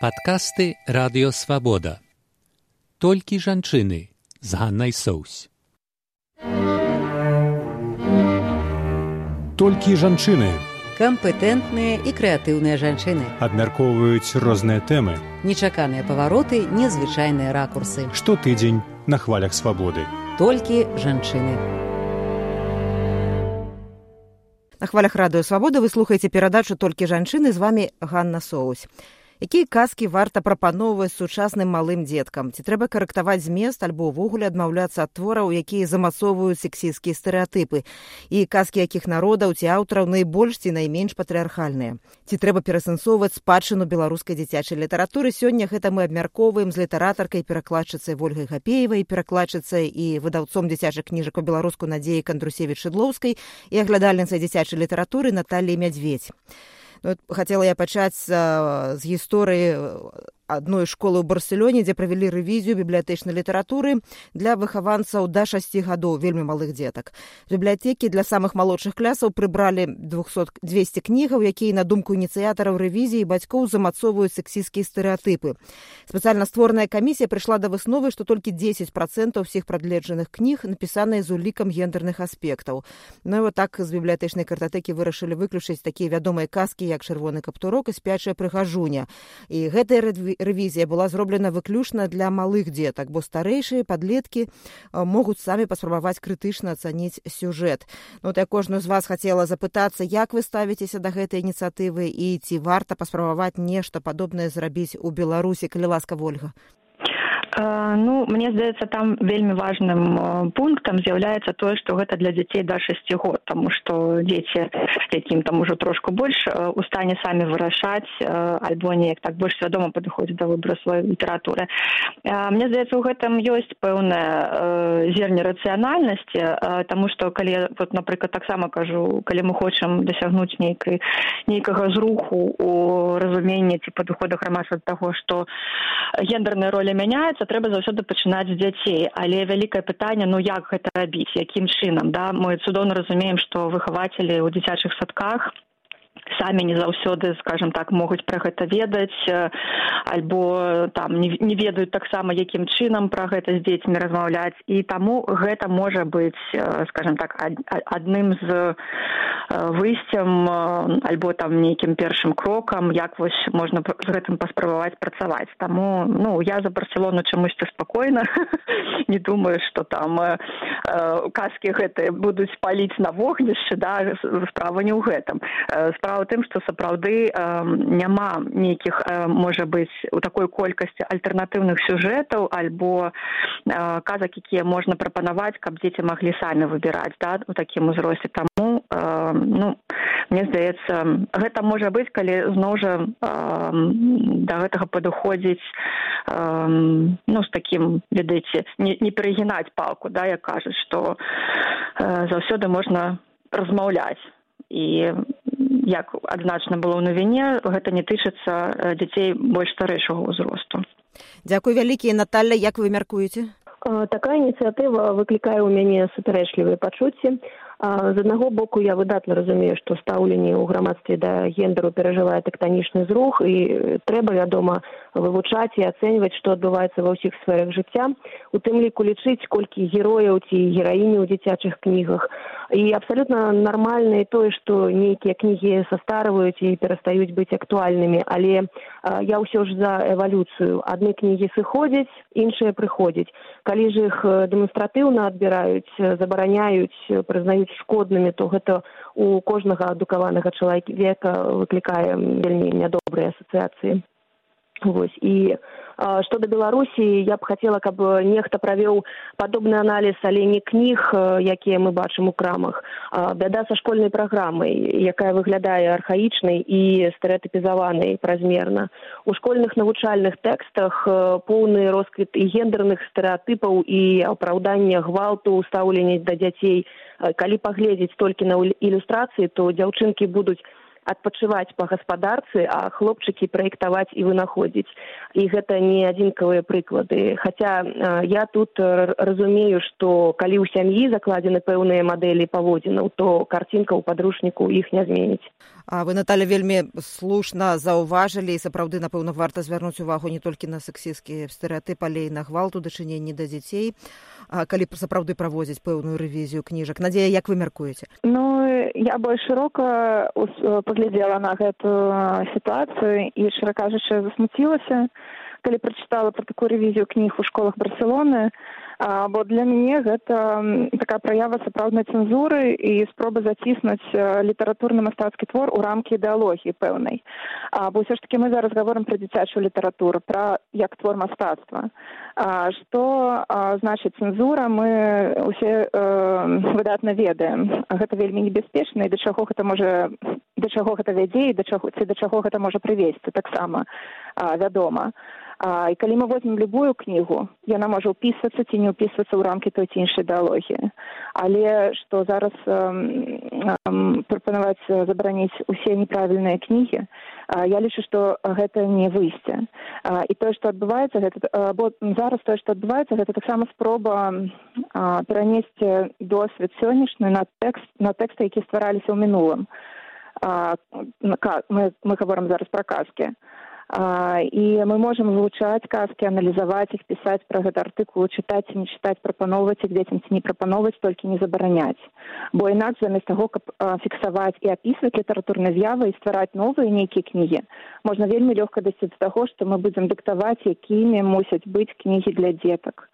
Падкасты Радыё Свабода. Толькі жанчыны з Ганнай Соўсь. Толькі жанчыны. Кампетэнтныя і крэатыўныя жанчыны. Абмяркоўваюць розныя тэмы. Нечаканыя павароты, незвычайныя ракурсы. Штотыдзень на хвалях свабоды. Толькі жанчыны. На хвалях Радыё Свабода вы слухаеце перадачу «Толькі жанчыны», з вами Ганна Соўсь. Якія казкі варта прапаноўваць сучасным малым дзеткам? Ці трэба карэктаваць змест альбо ўвогуле адмаўляцца ад твораў, якія замацоўваюць сексісцкія стэрэатыпы? І казкі якіх народаў ці аўтараў найбольш ці найменш патрыархальныя? Ці трэба перасэнсоўваць спадчыну беларускай дзіцячай літаратуры? Сёння гэта мы абмяркоўваем з літаратаркай, перакладчыцай Вольгай Гапеевай, перакладчыцай і выдаўцом дзіцячых кніжак па-беларуску Надзеяй Кандрусевіч-Шыдлоўскай і аглядальніцай дзіцячай літаратуры Наталіяй Мядзведзь. Хацела я пачаць з гісторыі адной школы ў Барселоне, дзе правялі рэвізію бібліятэчнай літаратуры для выхаванцаў да 6 гадоў, вельмі малых дзетак. З бібліятэкі для самых малодшых клясаў прыбралі 200 кнігаў, якія, на думку ініцыятараў рэвізіі, бацькоў замацоўваюць сексісцкія стэрэатыпы. Спецыяльна створаная камісія прыйшла да высновы, што толькі 10% ўсіх прагледжаных кніг напісаныя з улікам гендерных аспектаў. Ну і так з бібліятэчнай картатэкі вырашылі выключыць такія вядомыя казкі, як «Чырвоны каптурок» і «Спячая прыгажуня». І гэтая рэвізія была зроблена выключна для малых дзетак, бо старэйшыя падлеткі могуць самі паспрабаваць крытычна ацаніць сюжэт. Я кожную з вас хацела запытацца, як вы ставіцеся да гэтай ініцыятывы і ці варта паспрабаваць нешта падобнае зрабіць у Беларусі, калі ласка, Вольга? Мне здаецца, там вельмі важным пунктам з'яўляецца тое, што гэта для дзяцей да 6 год, таму што дзеці, якім там ужо трошку больш, у стане самі вырашаць альбо неяк так больш свядома падыходзіць да выбару сваёй літаратуры. Мне здаецца, у гэтым ёсць пэўная зерне рацыянальнасці, таму што калі, напрыклад, таксама кажу, калі мы хочам дасягнуць нейкага зруху у разуменні ці падыходах грамадства да таго, што гендерная роля мяняецца, трэба заўсёды пачынаць з дзяцей, але вялікае пытанне, як гэта рабіць, якім чынам, да? Мы цудоўна разумеем, што выхавацелі ў дзіцячых садках самі не заўсёды, скажем так, могуць пра гэта ведаць, альбо там не ведаюць таксама, якім чынам пра гэта з дзецьмі размаўляць, і таму гэта можа быць, скажем так, адным з выйсцем альбо там нейкім першым крокам, як вось можна з гэтым паспрабаваць працаваць. Таму, я за Барселону чамусьці спакойна, не думаю, што там казкі гэтыя будуць паліць на вогнішчы, да, справа не ў гэтым. Справа ў тым, што сапраўды няма нейкіх, можа быць, у такой колькасці альтэрнатыўных сюжэтаў альбо казак, якія можна прапанаваць, каб дзеці маглі самі выбіраць, да, у такім узросце. Таму, мне здаецца, гэта можа быць, калі зноў жа да гэтага падыходзіць з такім, ведаеце, не перагінаць палку, да, як кажуць, што заўсёды можна размаўляць. І, як адзначана было ў навіне, гэта не тычыцца дзяцей больш старэйшага ўзросту. Дзякуй вялікія. Наталля, як вы мяркуеце? Такая ініцыятыва выклікае ў мяне супярэчлівыя пачуцці. З аднаго боку, я выдатна разумею, што стаўленне ў грамадстве да гендеру перажывае тэктанічны зрух, і трэба, вядома, вывучаць і ацэньваць, што адбываецца ва ўсіх сферах жыцця, у тым ліку лічыць, колькі герояў ці гераіні ў дзіцячых кнігах. І абсалютна нармальна і тое, што нейкія кнігі састарваюць і перастаюць быць актуальнымі, але я ўсё ж за эвалюцыю. Адны кнігі сыходзяць, іншыя прыходзяць. Калі ж іх дэманстратыўна адбіраюць, забараняюць, прызнаюць шкоднымі, то гэта у кожнага адукаванага чалавека выклікае вельмі нядобрыя асацыяцыі. І што да Беларусі, я б хацела, каб нехта правёў падобны аналіз, але не кніг, якія мы бачым у крамах. Бяда са школьнай праграмай, якая выглядае архаічнай і стэрэатыпізаванай празмерна. У школьных навучальных тэкстах поўны росквіт і гендерных стэрэатыпаў і апраўдання гвалту, стаўлення да дзяцей. Калі паглядзець толькі на ілюстрацыі, то дзяўчынкі будуць адпачываць па гаспадарцы, а хлопчыкі праектаваць і вынаходзіць. І гэта не адзінкавыя прыклады. Хаця я тут разумею, што калі ў сям'і закладзены пэўныя мадэлі паводзінаў, то карцінка ў падручніку іх не зменіць. А вы, Наталя, вельмі слушна заўважылі, і сапраўды, напэўна, варта звярнуць увагу не толькі на сексісцкія стэрэатып, але і на гвалт у дачыненні да дзяцей, калі сапраўды праводзіць пэўную рэвізію кніжак. Надзея, як вы мяркуеце? Ну, я больш шырока паглядзела на гэтую сітуацыю і, шчыра кажучы, засмуцілася, калі прачытала пра такую рэвізію кніг у школах Барселоны, бо для мяне гэта такая праява сапраўднай цэнзуры і спроба заціснуць літаратурна-мастацкі твор у рамкі ідэалогіі пэўнай. Бо ўсё ж такі мы зараз гаворым пра дзіцячую літаратуру, пра як твор мастацтва. Што значыць цэнзура, мы ўсе выдатна ведаем. Гэта вельмі небяспечна, і да чаго гэта вядзе, і да чаго гэта можа прывесці, таксама вядома. І калі мы возьмем любую кнігу, яна можа ўпісвацца ці не ўпісвацца ў рамкі той ці іншай ідэалогіі. Але што зараз прапанаваць забараніць усе неправільныя кнігі, я лічу, што гэта не выйсце. І тое, што адбываецца, бо зараз тое, што адбываецца, гэта таксама спроба перанесці досвед сённяшні на тэксты, які ствараліся ў мінулым. Мы гаворым зараз пра казкі. І мы можам вывучаць казкі, аналізаваць іх, пісаць пра гэта артыкулы, чытаць ці не чытаць, прапаноўваць іх дзецям ці не прапаноўваць, толькі не забараняць. Бо інакш замест таго, каб фіксаваць і апісваць літаратурныя з'явы і ствараць новыя нейкія кнігі, можна вельмі лёгка дасці да таго, што мы будзем дыктаваць, якімі мусяць быць кнігі для дзетак.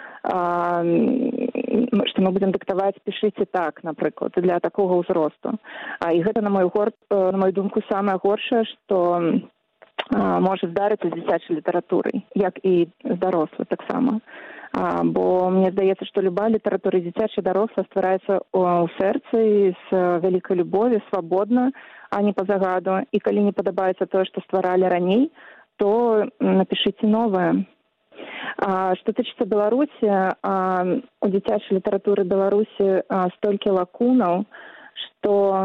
Што мы будзем дыктаваць «пішыце так», напрыклад, для такога ўзросту. І гэта, на мою думку, самае горшае, што можа здарыцца з дзіцячай літаратурай, як і з дарослай таксама. Бо мне здаецца, што любая літаратура дзіцячая, даросла ствараецца ў сэрцы з вялікай любові, свабодна, а не па загаду. І калі не падабаецца тое, што стваралі раней, то напішыце новае. Што тычыцца Беларусі, у дзіцячай літаратуры Беларусі столькі лакунаў, што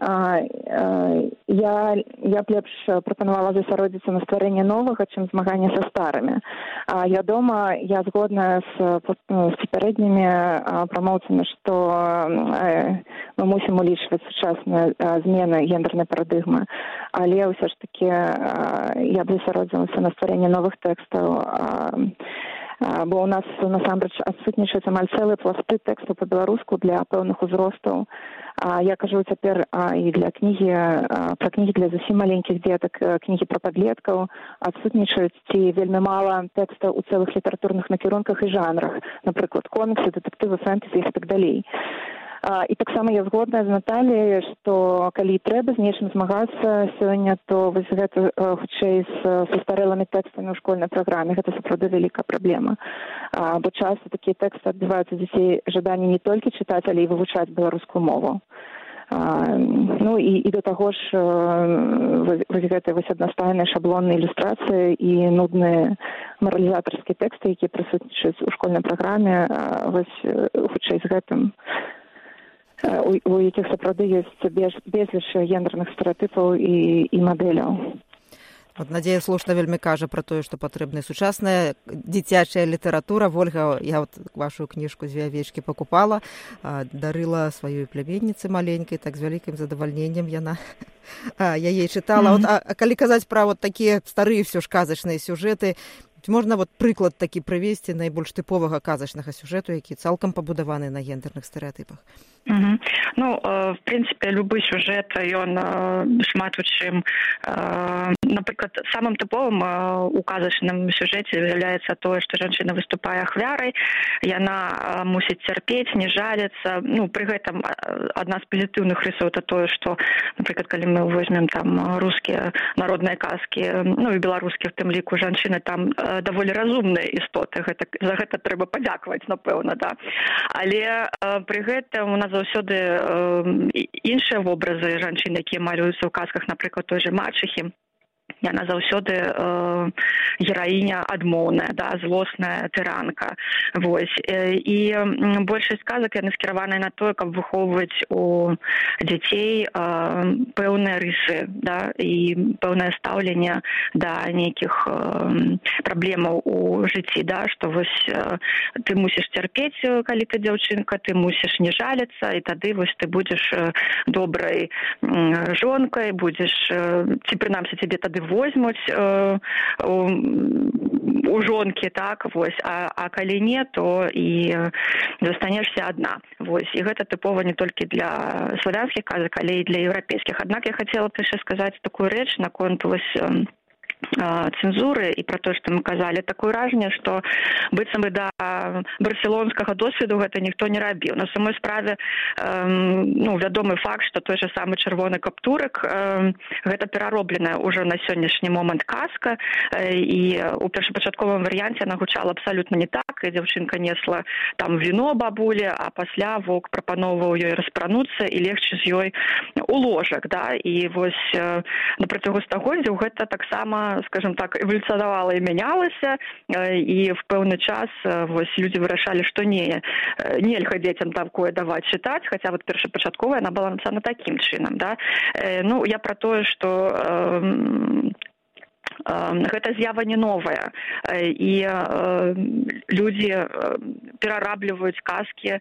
я б лепш прапанавала засяродзіцца на стварэнне новага, чым змаганне са старымі. Вядома, я згодная з папярэднімі прамоўцамі, што мы мусім улічваць сучасныя змены гендернай парадыгмы, але ўсё ж такі я б засяродзілася на стварэнне новых тэкстаў, бо ў нас насамрэч адсутнічаюць амаль цэлыя пласты тэкстаў па-беларуску для пэўных узростаў. Я кажу цяпер і для пра кнігі для зусім маленькіх дзетак, кнігі пра падлеткаў, адсутнічаюць ці вельмі мала тэкстаў у цэлых літаратурных накірунках і жанрах, напрыклад, коміксы, дэтэктывы, фэнтэзі і так далей. І таксама я згодная з Наталіяй, што калі трэба з нечым змагацца сёння, то вось гэта хутчэй са старэлымі тэкстамі ў школьнай праграме. Гэта сапраўды вялікая праблема. Бо часта такія тэксты адбіваюцца дзяцей жаданне не толькі чытаць, але і вывучаць беларускую мову. Ну і да таго ж вось гэтыя аднастайныя шаблонныя ілюстрацыі і нудныя маралізатарскія тэксты, якія прысутнічаюць у школьнай праграме, вось хутчэй з гэтым, у якіх сапраўды ёсць безліч гендерных стэрэатыпаў і мадэляў. Вот Надзея слушна вельмі кажа пра тое, што патрэбна сучасная дзіцячая літаратура. Вольга, я вот вашу кніжку «Дзве авечкі» пакупала, дарыла сваёй пляменніцы маленькай, так з вялікім задавальненнем яна яе чытала. А калі казаць пра вот такія старыя ўсё ж казачныя сюжэты, можна вот прыклад такі прывесці найбольш тыповага казачнага сюжэту, які цалкам пабудаваны на гендерных стэрэатыпах? Ну, в прынцыпе, любы сюжэт, ён шмат у чым. Напрыклад, самым тыповым у казачным сюжэце з'яўляецца тое, што жанчына выступае ахвярай, яна мусіць цярпець, не жаліцца. Ну, пры гэтым адна з пазітыўных рысаў это тое, што, напрыклад, калі мы возьмем там рускія народныя казкі, ну і беларускія в тым ліку, жанчыны там даволі разумныя істоты, за гэта трэба падзякаваць, напэўна, да. Але пры гэтым у нас заўсёды іншыя вобразы жанчын, якія малююцца ў казках, напрыклад, той же мачыхі, яна заўсёды гераіня адмоўная, да, злосная тыранка. Вось. І большасць казак яны скіраваныя на тое, каб выхоўваць у дзяцей пэўныя рысы, да, і пэўнае стаўленне да нейкіх праблемаў у жыцці, да, што вось ты мусіш цярпець, калі ты дзяўчынка, ты мусіш не жаліцца, і тады вось ты будзеш добрай жонкай, будзеш, ці прынамсі цябе тады возьмуць у жонкі, так, вось, а калі не, то і застанешся адна. Вось, і гэта тыпова не толькі для славянскіх казак, але і для еўрапейскіх. Аднак я хацела б яшчэ сказаць такую рэч наконт вось цэнзуры і пра тое, што мы казалі, такое ўражанне, што быццам бы да барселонскага досведу гэта ніхто не рабіў. На самой справе вядомы факт, што той же самы чырвоны каптурык гэта пераробленая ўжо на сённяшні момант казка, і у першапачатковым варыянце яна гучала абсалютна не так, і дзяўчынка несла там віно бабулі, а пасля воўк прапаноўваў ёй распрануцца і легчы з ёй у ложак, да, і вось на працягу стагоддзяў гэта таксама, скажем так, эвалюцыянавала і мянялася, і в пэўны час вось людзі вырашалі, што нельга дзецям такое даваць чытаць, хаця вот першапачатковая яна была напісана такім чынам, да. Я пра тое, што гэта з'ява не новая, і людзі перарабліваюць казкі,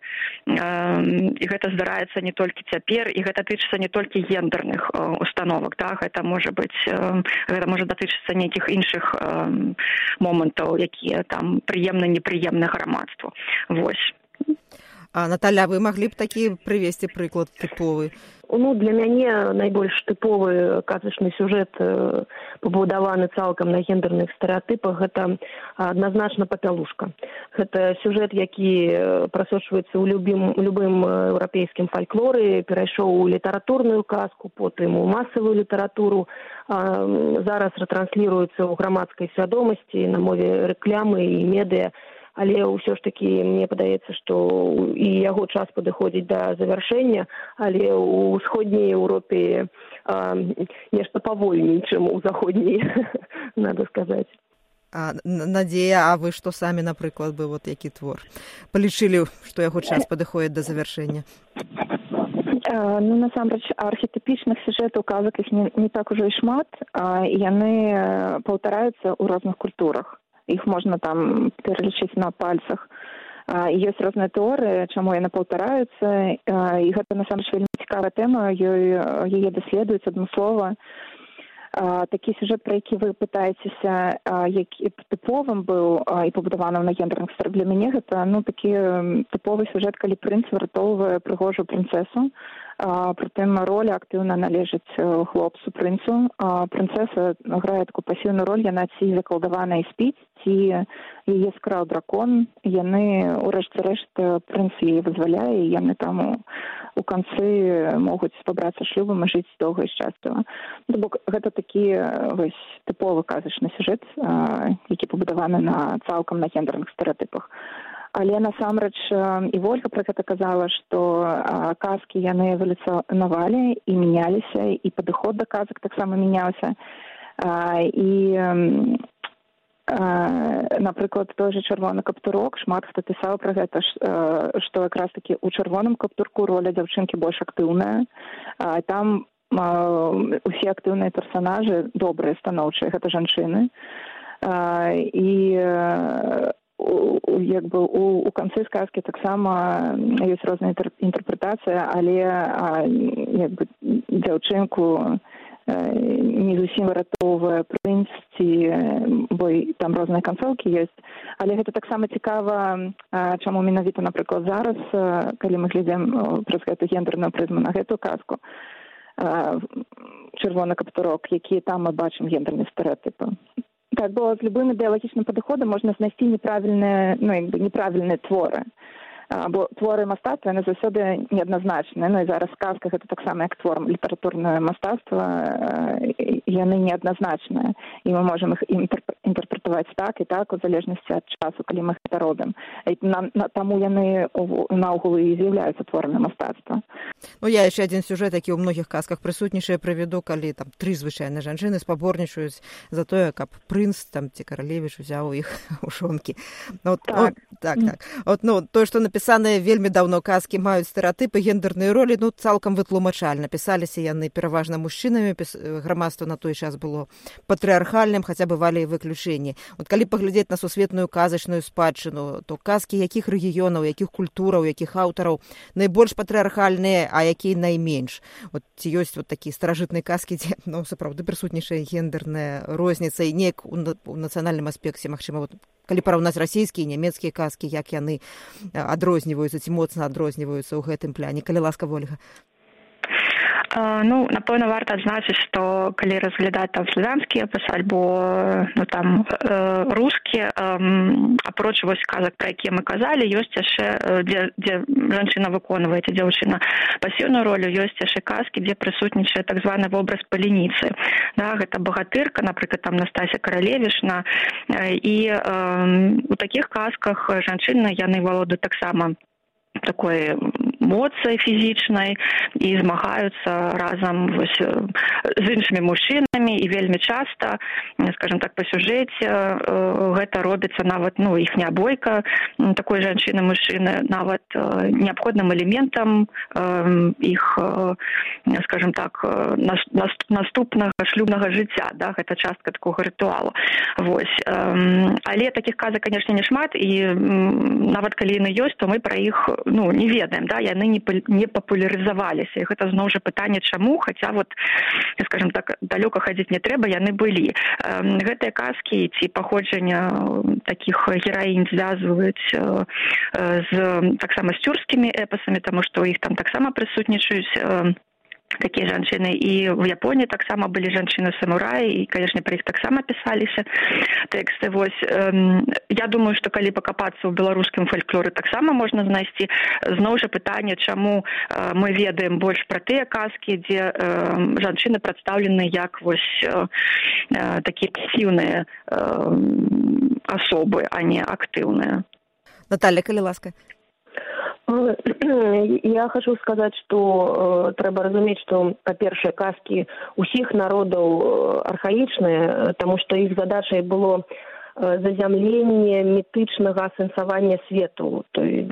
і гэта здараецца не толькі цяпер, і гэта тычыцца не толькі гендерных установак, да? Гэта можа датычыцца нейкіх іншых момантаў, якія там прыемна-непрыемны грамадству. Вось. А, Наталя, вы маглі б такі прывесці прыклад тыповы? Для мяне найбольш тыповы казачны сюжэт, пабудаваны цалкам на гендерных стэрэатыпах, гэта адназначна папялушка. Гэта сюжэт, які прасочваецца ў любым еўрапейскім фальклоры, перайшоў у літаратурную казку, потым у масавую літаратуру, зараз ратрансліруецца ў грамадскай свядомасці на мове рэкламы і медыа. Але ўсё ж такі мне падаецца, што і яго час падыходзіць да завяршэння, але ў ўсходняй Еўропе нешта павольней, чым у заходняй, надо сказаць. Надзея, а вы што самі, напрыклад, бы вот які твор палічылі, што яго час падыходзіць да завяршэння? Насамрэч, архетыпічных сюжэтаў казак іх не так ужо і шмат, і яны паўтараюцца ў розных культурах. Іх можна там пералічыць на пальцах. Ёсць розныя тэорыі, чаму яны паўтараюцца, і гэта насамрэч вельмі цікавая тэма, яе даследуюць адмыслова. Такі сюжэт, пра які вы пытаецеся, які тыповым быў і пабудаваным на гендерных стэрэатыпах, для мяне гэта такі тыповы сюжэт, калі прынц выратоўвае прыгожую прынцэсу. Прытым роля актыўна належыць хлопцу, прынцу. Прынцэса грае такую пасіўную роль, яна ці закалдаваная і спіць, ці яе скраў дракон. Яны, урэшце-рэшт, прынц яе вызваляе, і яны там у канцы могуць пабрацца шлюбам і жыць доўга і шчасліва. Бок гэта такі вось тыповы казачны сюжэт, які пабудаваны цалкам на гендерных стэрэатыпах. Але насамрэч і Вольга пра гэта казала, што казкі яны эвалюцыянавалі і мяняліся, і падыход да казак таксама мяняўся. І, напрыклад, той же чырвоны каптурок, шмат хто пісаў пра гэта, што якраз такі ў чырвоным каптурку роля дзяўчынкі больш актыўная. Там усе актыўныя персанажы добрыя, станоўчыя, гэта жанчыны. І у канцы сказкі таксама ёсць розная інтэрпрэтацыя, але дзяўчынку не зусім выратоўвае прынц, бо там розныя канцоўкі ёсць. Але гэта таксама цікава, чаму менавіта, напрыклад, зараз, калі мы глядзім праз гэту гендерную прызму на гэту казку, чырвоны каптурок, які там мы бачым гендерныя стэрэатыпы. Так, бо з любым ідэалагічным падыходам можна знайсці неправільныя творы. Бо творы мастацтва, яны заўсёды неадназначныя. І зараз казка гэта таксама як твор літаратурнае мастацтва, яны неадназначныя. І мы можам іх інтэрпрэтаваць так і так у залежнасці ад часу, калі мы гэта робім. Таму яны наогул і з'яўляюцца творамі мастацтва. Ну, я яшчэ адзін сюжэт, які ў многіх казках прысутнічае, прывяду, калі там 3 звычайныя жанчыны спаборнічаюць за тое, каб прынц там ці каралевіч узяў іх у жонкі. Тое, што напісаныя вельмі даўно казкі маюць стэрэатыпы, гендерныя ролі, цалкам вытлумачальна. Пісаліся яны пераважна мужчынамі, грамадства на той час было патрыархальным, хаця бывалі і выключэнні. Калі паглядзець на сусветную казачную спадчыну, то казкі якіх рэгіёнаў, якіх культураў, якіх аўтараў найбольш патрыархальныя, а якія найменш. Ці ёсць такія старажытныя казкі, дзе сапраўды прысутнічае гендерная розніца і неяк у нацыянальным аспекце, магчыма, калі параўнаць расійскія і нямецкія казкі, як яны адрозніваюцца ці моцна адрозніваюцца ў гэтым пляне. Калі ласка, Ольга. Напэўна, варта адзначыць, што калі разглядаць там славянскі эпас альбо рускі, апроч казак, пра якія мы казалі, ёсць яшчэ, дзе жанчына выконвае, ці дзяўчына пасіўную ролю, ёсць яшчэ казкі, дзе прысутнічае так званы вобраз паляніцы. Гэта багатырка, напрыклад, там Настасья Каралевішна, і у такіх казках жанчыны яны валодаюць таксама такой моцай фізічнай і змагаюцца разам з іншымі мужчынамі, і вельмі часта, скажем так, па сюжэце гэта робіцца нават, іхняя бойка такой жанчыны-мужчыны нават неабходным элементам іх, скажем так, наступнага шлюбнага жыцця, гэта частка такога рытуалу. Але такіх казак, канешне, не шмат, і нават калі яны ёсць, то мы пра іх не ведаем, яны не папулярызаваліся. І гэта зноў жа пытанне, чаму, хаця, скажем так, далёка хадзіць не трэба, яны былі. Гэтыя казкі ці паходжання такіх гераінь звязваюць таксама з цюркскімі эпасамі, таму што ў іх там таксама прысутнічаюць такія жанчыны. І в Японіі таксама былі жанчыны-самураі, і, канешне, пра іх таксама пісаліся тэксты. Я думаю, што калі пакапацца ў беларускім фальклоры, таксама можна знайсці. Зноў жа пытанне, чаму мы ведаем больш пра тыя казкі, дзе жанчыны прадстаўлены як такія пасіўныя асобы, а не актыўныя. Наталья, калі ласка. Я хочу сказаць, што трэба разумець, што, па-першае, казкі ўсіх народаў архаічныя, таму што іх задачай было зазямленне мітычнага асэнсавання свету.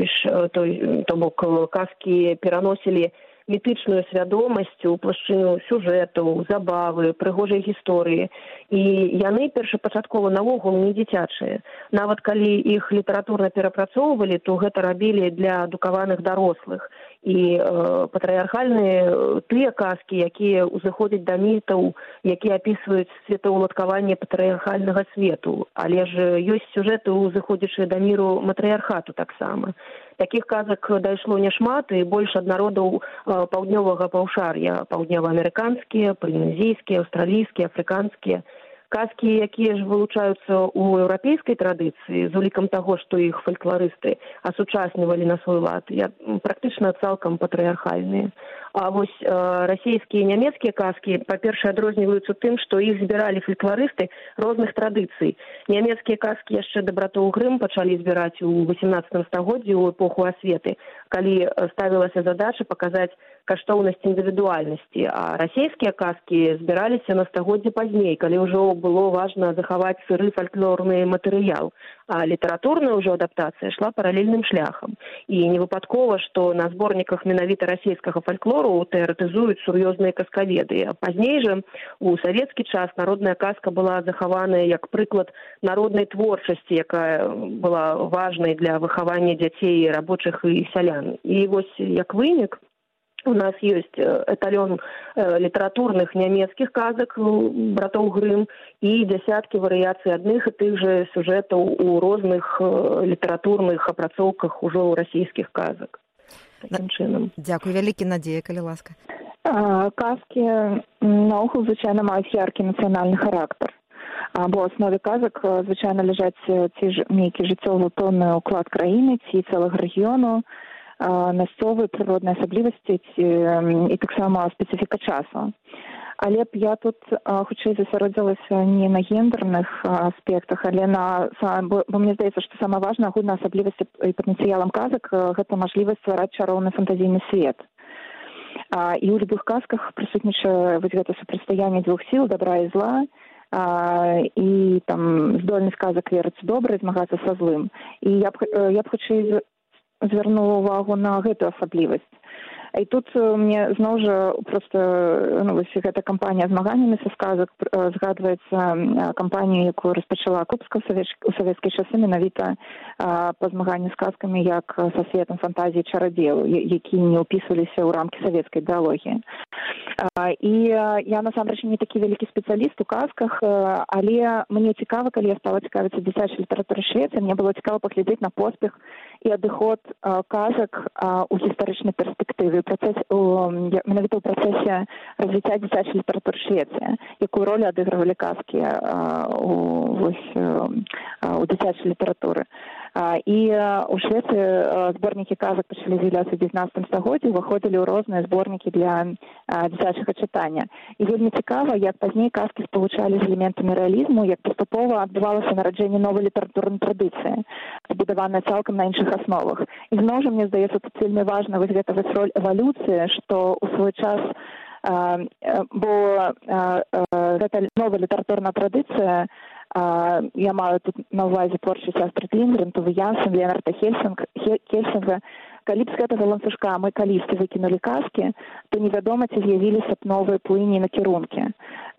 То бок казкі пераносілі мітычную свядомасць у плашчыню сюжэтаў, забавы, прыгожай гісторыі. І яны першапачаткова наогул не дзіцячыя. Нават калі іх літаратурна перапрацоўвалі, то гэта рабілі для адукаваных дарослых. І патрыархальныя тыя казкі, якія ўзыходзяць да мітаў, якія апісваюць светаўладкаванне патрыархальнага свету. Але ж ёсць сюжэты, узыходзячыя да міру матрыархату таксама. Такіх казак дайшло няшмат, і больш ад народаў паўднёвага паўшар'я, паўднёваамерыканскія, палінезійскія, аўстралійскія, афрыканскія. Казкі, якія ж вылучаюцца ў еўрапейскай традыцыі, з улікам таго, што іх фалькларысты асучаснівалі на свой лад, практычна цалкам патрыархальныя. А расійскія і нямецкія казкі, па-першае, адрозніваюцца тым, што іх збіралі фалькларысты розных традыцый. Нямецкія казкі яшчэ дабратоў Грым пачалі збіраць у 18 стагоддзі ў эпоху асветы, калі ставілася задача паказаць каштоўнасць індывідуальнасці, а расійскія казкі збіраліся на стагоддзі пазней, калі ўжо было важна захаваць сыры фальклорны матэрыял, а літаратурная ўжо адаптацыя ішла паралельным шляхам. І не выпадкова, што на зборніках менавіта расійскага фальклору тэарэтызуюць сур'ёзныя казкаведы. А пазней жа у савецкі час народная казка была захаваная як прыклад народнай творчасці, якая была важнай для выхавання дзяцей, рабочых і сялян. І як вынік, у нас ёсць эталён літаратурных нямецкіх казак братоў Грым і дзясяткі варыяцый адных і тых жа сюжэтаў у розных літаратурных апрацоўках ужо расійскіх казак. Такім чынам. Дзякуй вялікі, Надзея, калі ласка. Казкі наогул звычайна маюць яркі нацыянальны характар. Бо ў аснове казак звычайна ляжаць ці нейкі жыццёвы пэўны ўклад краіны ці цэлага рэгіёну, мясцовыя прыродныя асаблівасці і таксама спецыфіка часу. Але б я тут хутчэй засяродзілася не на гендерных аспектах, але бо мне здаецца, што самая важная агульная асаблівасць і патэнцыялам казак гэта мажлівасць ствараць чароўны фантазійны свет. І ў любых казках прысутнічае вось гэта супрацьстаянне дзвюх сіл, добра і зла, і там здольнасць казак верыць у добра і змагацца са злым. І я б хутчэй звярнула увагу на гэтую асаблівасць. І тут мне зноў жа проста вось гэта кампанія змаганнямі са сказак згадваецца кампанію, якую распачала Купска ў савецкія часы менавіта па змаганню з казкамі як са светам фантазіі чарадзеяў, які не ўпісваліся ў рамкі савецкай ідэалогіі. І я насамрэч не такі вялікі спецыяліст у казках, але мне цікава, калі я стала цікавіцца дзіцячай літаратурай Швецыі, мне было цікава паглядзець на поспех і адыход казак у гістарычнай перспектыве, менавіта ў працэсе развіцця дзіцячай літаратуры Швецыі, якую ролю адыгрывалі казкі у дзіцячай літаратуры. І у Швецыі зборнікі казак пачалі з'яўляцца ў 19 стагоддзі, уваходзілі ў розныя зборнікі для дзіцячага чытання. І вельмі цікава, як пазней казкі спалучалі з элементамі рэалізму, як паступова адбывалася нараджэнне новай літаратурнай традыцыі, збудаваная цалкам на іншых асновах. І зноў жа, мне здаецца, тут вельмі важна вось гэта роль эвалюцыі, што ў свой час бо гэта новая літаратурная традыцыя, я маю тут на ўвазе творчасць Астрид Линдгрен, Туве Янсен, Леонарда Хельсинга. Калі б з гэтага ланцужка мы калісьці выкінулі казкі, то невядома, ці з'явіліся б новыя плыні і накірункі.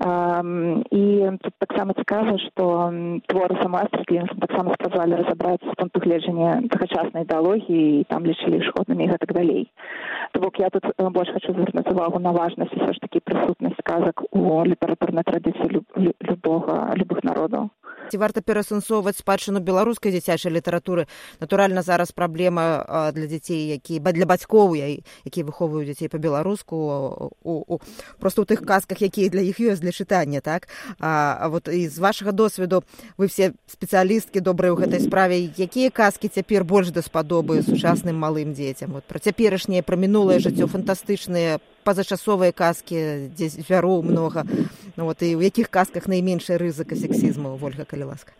І тут таксама цікава, што творы самой Астрид Линдгрен таксама спрабавалі разабраць з пункту гледжання тагачаснай ідэалогіі, і там лічылі шкоднымі і гэтак далей. То бок я тут больш хачу звярнуць увагу на важнасць усё ж такі прысутнасць казак у літаратурнай традыцыі любых народаў. Ці варта пераасэнсоўваць спадчыну беларускай дзіцячай літаратуры? Натуральна, зараз праблема для дзяцей, для бацькоў, якія выхоўваюць дзяцей па-беларуску, проста ў тых казках, якія для іх ёсць для чытання, так? Вот і з вашага досведу, вы все спецыялісткі добрыя ў гэтай справе, якія казкі цяпер больш даспадобы сучасным малым дзецям? Вот пра цяперашняе, пра мінулае жыццё, фантастычныя пазачасовыя казкі, дзе звяроў многа, і ў якіх казках найменшая рызыка сексізму, Вольга, калі ласка?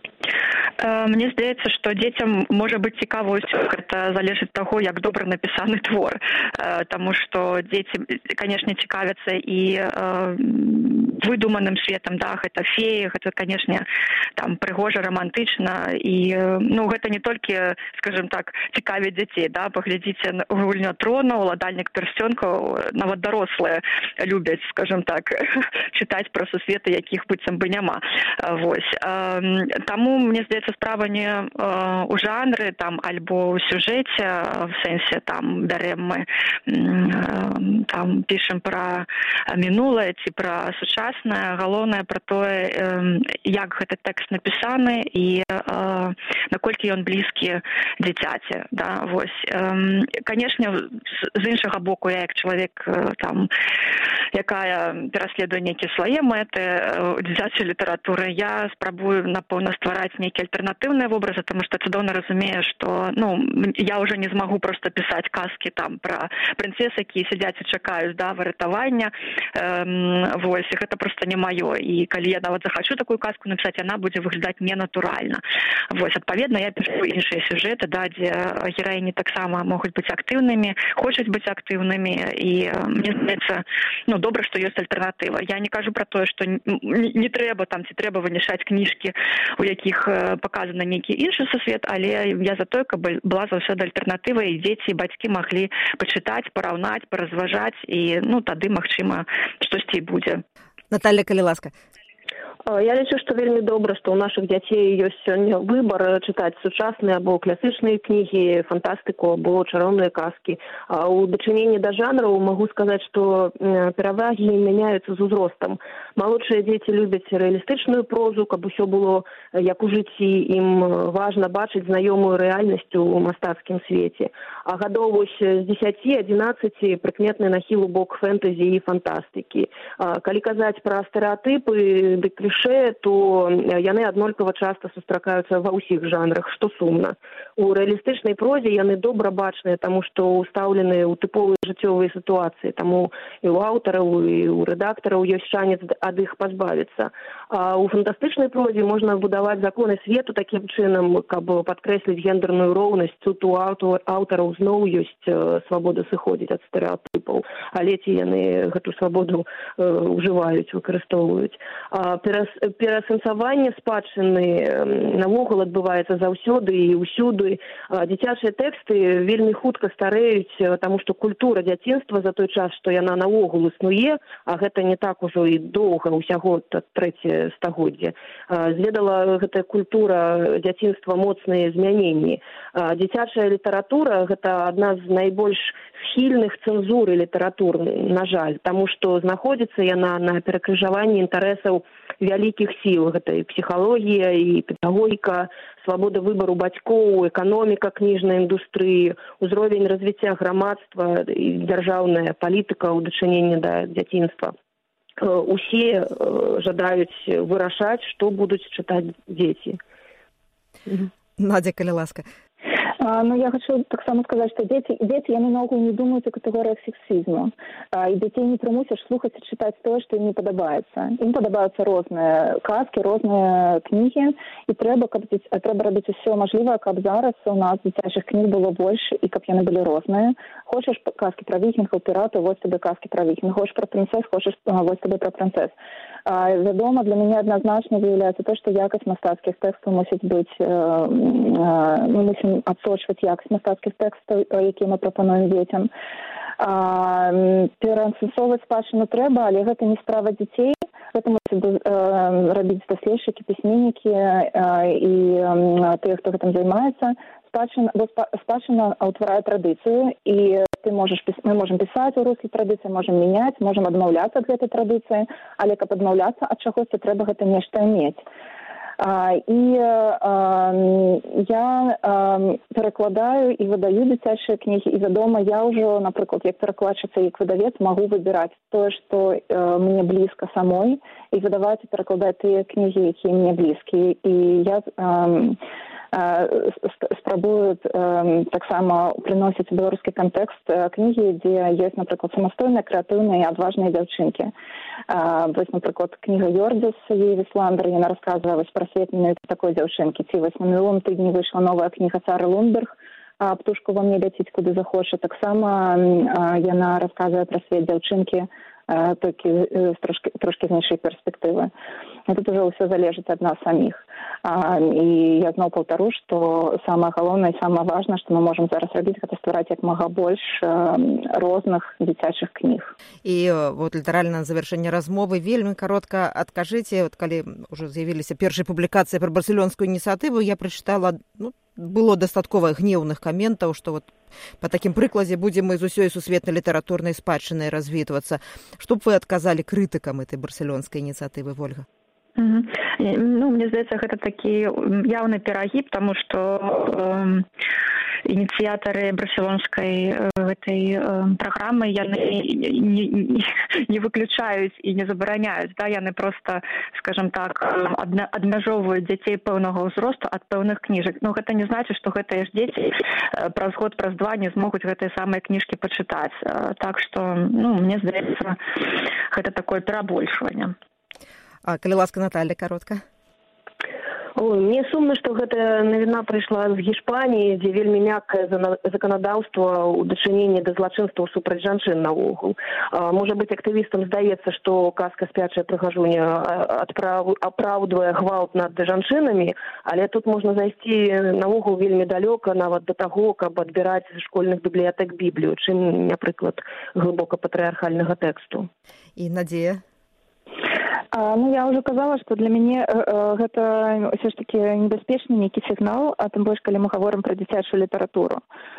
Мне здаецца, што дзецям можа быць цікава ўсё, гэта залежыць ад таго, як добра напісаны твор. Таму што дзеці, канешне, цікавяцца і выдуманым светам, да, гэта феі, гэта, канешне, там прыгожа, романтычна, і гэта не толькі, скажем так, цікавіць дзяцей, да, паглядзіце на гульню трону, уладальнік пярсцёнкаў, нават дарослыя любяць, скажем так, чытаць пра сусветы, якіх быццам бы няма. Вось. Таму, мне здаецца, справа не ў жанры там альбо ў сюжэце, в сэнсе там бярэм мы там пішам пра мінулае ці пра сучаснае, галоўнае пра тое, як гэты тэкст напісаны і наколькі ён блізкі дзіцяці, да, вось. Канешне, з іншага боку, я як чалавек там, якая пераследуе нейкія свае мэты дзіцячай літаратуры, я спрабую, напэўна, ствараць нейкія альтэрнатыўныя вобразы, таму што цудоўна разумею, што я ўжо не змагу проста пісаць казкі там пра прынцэс, якія сядзяць і чакаюць, да, выратавання. Вось, і гэта проста не маё. І калі я нават захачу такую казку напісаць, яна будзе выглядаць ненатуральна. Вось, адпаведна, я пішу іншыя сюжэты, да, дзе гераіні таксама могуць быць актыўнымі, хочуць быць актыўнымі, і мне здаецца, добра, што ёсць альтэрнатыва. Я не кажу пра тое, што не трэба там, ці трэба вынішаць кніжкі, у якіх паказаны нейкі іншы сусвет, але я за тое, каб была заўсёды альтэрнатыва, і дзеці, і бацькі маглі пачытаць, параўнаць, паразважаць, і тады, магчыма, штосьці і будзе. Наталья, калі ласка. Я лічу, што вельмі добра, што ў нашых дзяцей ёсць сёння выбар чытаць сучасныя або класічныя кнігі, фантастыку або чароўныя казкі. У дачыненні да жанраў магу сказаць, што перавагі мяняюцца з узростам. Малодшыя дзеці любяць рэалістычную прозу, каб усё было як у жыцці, ім важна бачыць знаёмую рэальнасць у мастацкім свеце. А гадоў вось з 10-11 прыкметны нахіл у бок фэнтэзі і фантастыкі. Калі казаць пра стэрэатыпы, дык клішэ, то яны аднолькава часта сустракаюцца ва ўсіх жанрах, што сумна. У рэалістычнай прозе яны добра бачныя, таму што ўстаўлены ў тыповыя жыццёвыя сітуацыі, таму і ў аўтараў, і ў рэдактараў ёсць шанец ад іх пазбавіцца. А ў фантастычнай прозе можна будаваць законы свету такім чынам, каб падкрэсліць гендерную роўнасць. Тут у аўтараў зноў ёсць свабода сыходзіць ад стэрэатыпаў, але ці яны гэту свабоду ўжываюць, выкарыстоўваюць. Пераасэнсаванне спадчыны навогул адбываецца заўсёды і ўсюды. Дзіцячыя тэксты вельмі хутка старэюць, таму што культура дзяцінства за той час, што яна навогул існуе, а гэта не так ужо і доўга, усяго трэцяе стагоддзе, зведала гэтая культура дзяцінства моцныя змяненні. Дзіцячая літаратура – гэта адна з найбольш схільных цэнзуры літаратур, на жаль, таму што знаходзіцца яна на перакрыжаванні інтарэсаў вялікіх сіл. Гэта і псіхалогія, і педагогіка, свабода выбару бацькоў, эканоміка кніжнай індустрыі, узровень развіцця грамадства і дзяржаўная палітыка ў дачыненні да дзяцінства. Усе жадаюць вырашаць, што будуць чытаць дзеці. Надя, калі ласка. Ну, я хочу таксама сказаць, што дзеці яны наогул не думаюць у катэгорыях сексізму. І дзяцей не прымусіш слухаць і чытаць тое, што ім не падабаецца. Ім падабаюцца розныя казкі, розныя кнігі, і трэба рабіць усё мажлівае, каб зараз у нас дзіцячых кніг было больш і каб яны былі розныя. Хочаш казкі пра вікінгаў, піратаў, вось табе казкі пра вікінгаў. Хочаш пра прынцэс, хочаш вось табе пра прынцэс. Вядома, для мяне адназначна выяўляецца то, што якасць мастацкіх тэкстаў мусіць быць, мы мусім адсочваць якасць мастацкіх тэкстаў, якія мы прапануем дзецям. Пераасэнсоўваць спадчыну трэба, але гэта не справа дзяцей. Гэта мусяць рабіць даследчыкі, пісьменнікі і тыя, хто гэтым займаецца. Спадчына ўтварае традыцыю, і мы можам пісаць у русле традыцыі, можам мяняць, можам адмаўляцца ад гэтай традыцыі, але каб адмаўляцца ад чагосьці, трэба гэта нешта мець. І я перакладаю і выдаю дзіцячыя кнігі, і, вядома, я ўжо, напрыклад, як перакладчыца і як выдавец магу выбіраць тое, што мне блізка самой, і выдаваць і перакладаць тыя кнігі, якія мне блізкія. І я спрабую таксама прыносіць беларускі кантэкст кнігі, дзе ёсць, напрыклад, самастойныя, крэатыўныя і адважныя дзяўчынкі. Вось, напрыклад, кніга «Йордзіс» Еві Сландер, яна расказвае вось пра свет менавіта такой дзяўчынкі. Ці вось на мінулым тыдні выйшла новая кніга Сары Лунберг «Птушка во мне ляціць куды захоча». Таксама яна расказвае пра свет дзяўчынкі, толькі з трошкі з іншай перспектывы. Тут уже ўсё залежыць ад нас саміх. І я зноў паўтару, што самае галоўнае і самае важнае, што мы можам зараз рабіць, гэта ствараць як мага больш розных дзіцячых кніг. І вот літаральна на завяршэнне размовы вельмі каротка адкажыце, вот калі ўжо з'явіліся першыя публікацыі пра барселонскую ініцыятыву, я прачытала, было дастаткова гнеўных каментаў, што вот па такім прыкладзе будзем мы з усёй сусветнай літаратурнай спадчынай развітвацца. Што б вы адказалі крытыкам этой барселонскай ініцыятывы, Вольга? Ну, мне здаецца, гэта такі яўны перагіб, таму што ініцыятары барселонскай гэтай праграмы яны не выключаюць і не забараняюць, да, яны проста, скажем так, адмяжоўваюць дзяцей пэўнага ўзросту ад пэўных кніжак. Но гэта не значыць, што гэтыя ж дзеці праз год, праз два не змогуць гэтыя самыя кніжкі пачытаць. Так што, мне здаецца, гэта такое перабольшванне. Калі ласка, Наталья, каротка. Мне сумна, што гэта навіна прыйшла з Гішпаніі, дзе вельмі мяккае заканадаўства ў дачыненні да злачынстваў супраць жанчын наогул. Можа быць, актывістам здаецца, што казка «Спячая прыгажуня» апраўдвае гвалт над жанчынамі, але тут можна зайсці наогул вельмі далёка, нават да таго, каб адбіраць з школьных бібліятэк Біблію, чым, напрыклад, глыбока патрыархальнага тэксту. І Надзея? Я ўжо казала, што для мяне гэта ўсё ж такі небяспечны нейкі сігнал, а тым больш, калі мы гаворым пра дзіцячую літаратуру.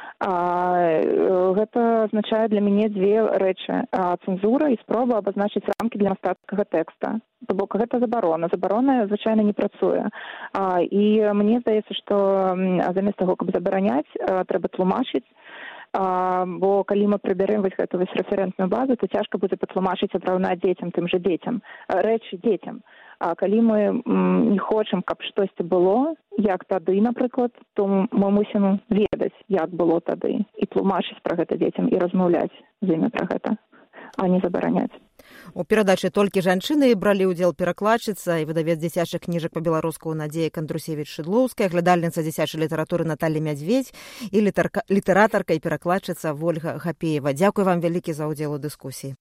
Гэта азначае для мяне дзве рэчы. Цэнзура і спроба абазначыць рамкі для мастацкага тэкста. То бок гэта забарона. Забарона, звычайна, не працуе. І мне здаецца, што замест таго, каб забараняць, трэба тлумачыць, Бо калі мы прыбярэм вось гэту вось рэферэнтную базу, то цяжка будзе патлумачыць, апраўнаць дзецям, тым жа дзецям, рэчы дзецям. А калі мы не хочам, каб штосьці было, як тады, напрыклад, то мы мусім ведаць, як было тады, і тлумачыць пра гэта дзецям, і размаўляць з імі пра гэта, а не забараняць. У перадачы «Толькі жанчыны» бралі ўдзел перакладчыца і выдавец дзіцячых кніжак па-беларуску Надзея Кандрусевіч-Шыдлоўская, глядальніца дзіцячай літаратуры Наталья Мядзведзь і літаратарка і перакладчыца Вольга Гапеева. Дзякуй вам вялікі за ўдзел у дыскусіі.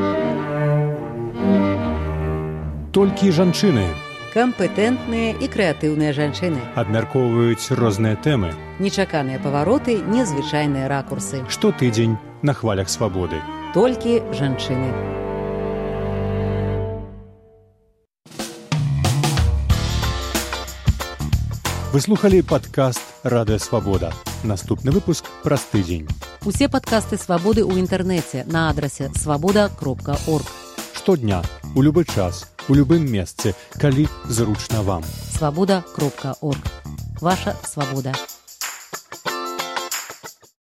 Толькі жанчыны Кампетэнтныя і крэатыўныя жанчыны. абмяркоўваюць розныя тэмы. Нечаканыя павароты, незвычайныя ракурсы. Штотыдзень на хвалях свабоды. Толькі жанчыны. Вы слухалі падкаст «Радыё Свабода». Наступны выпуск праз тыдзень. Усе падкасты «Свабоды» ў інтэрнэце на адрасе свабода.орг. Штодня, у любы час, у любым месцы, калі зручна вам. Свабода.орг. Ваша свабода.